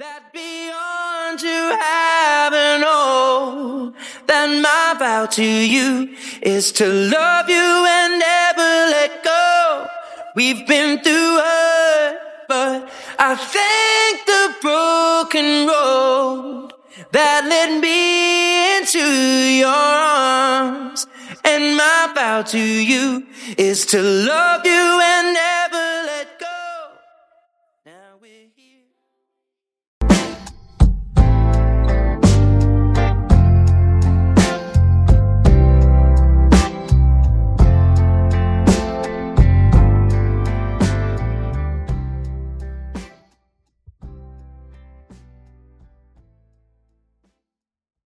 That beyond to heaven, oh, that my vow to you is to love you and never let go. We've been through hurt, but I thank the broken road that led me into your arms. And my vow to you is to love you and never let go.